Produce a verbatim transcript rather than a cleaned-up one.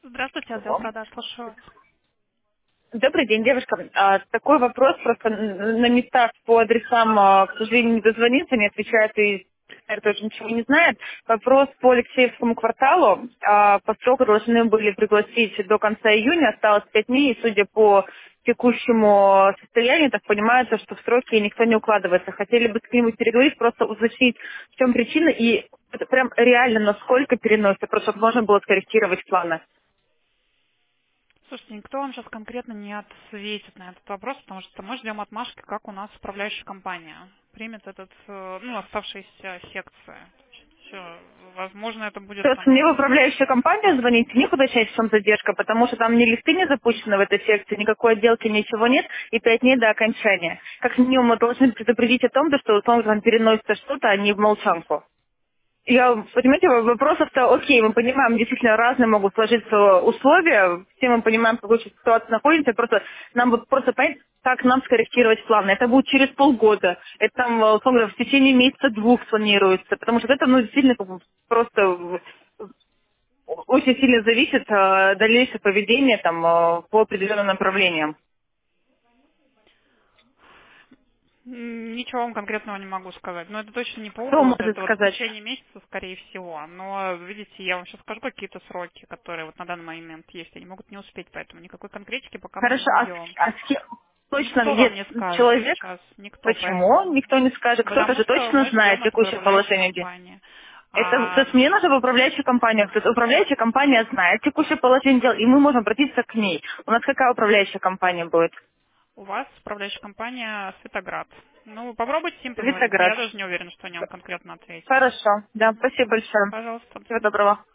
Здравствуйте, отдел Алло. продаж, слушаю вас. Добрый день, девушка. А, Такой вопрос, просто н- на местах по адресам, а, к сожалению, не дозвониться, не отвечает и наверное, тоже ничего не знает. Вопрос по Алексеевскому кварталу. А, По сроку должны были пригласить до конца июня, осталось пять дней, и судя по текущему состоянию, так понимается, что в сроки никто не укладывается. Хотели бы с кем-нибудь переговорить, просто уточнить, в чем причина, и это прям реально насколько переносится, просто чтобы можно было скорректировать планы. Слушайте, никто вам сейчас конкретно не ответит на этот вопрос, потому что мы ждем отмашки, как у нас управляющая компания примет этот, э, ну, оставшиеся секции. Все, возможно, это будет Просто мне там. в управляющую компанию звонить, у них уточнять, в чем задержка, потому что там ни листы не запущены в этой секции, никакой отделки, ничего нет, и пять дней до окончания. Как минимум мы должны предупредить о том, да, что условно там переносится что-то, а не в молчанку. Я, понимаете, вопросов-то, окей, мы понимаем, действительно разные могут сложиться условия, все мы понимаем, в какой ситуации находимся, просто нам вот просто понять, как нам скорректировать планы. Это будет через полгода, это там, э, условно говоря, в течение месяца двух планируется, потому что это, ну, действительно, как бы просто в- очень сильно зависит э, дальнейшее поведение там э, по определенным направлениям. М, Ничего вам конкретного не могу сказать. Но это точно не Кто полгода, может это вот в сказать? течение месяца, скорее всего. Но, видите, я вам сейчас скажу какие-то сроки, которые вот на данный момент есть. Они могут не успеть, поэтому никакой конкретики пока мы не Хорошо, а, даем. с- а с кем- точно Никто вам где не скажет человек? сейчас, никто, Почему? поэтому. Никто не скажет. Кто-то Потому же что точно мы знает ждем от текущее управляющей положение дел. компании. Это, то А есть мне нужно в управляющую компанию. То есть управляющая компания знает текущее положение дел, и мы можем обратиться к ней. У нас какая управляющая компания будет? у вас управляющая компания Светоград. Ну, попробуйте с ним позвонить. Витоград. Я даже не уверена, что они вам конкретно ответят. Хорошо. Да, спасибо большое. Пожалуйста. Всего доброго.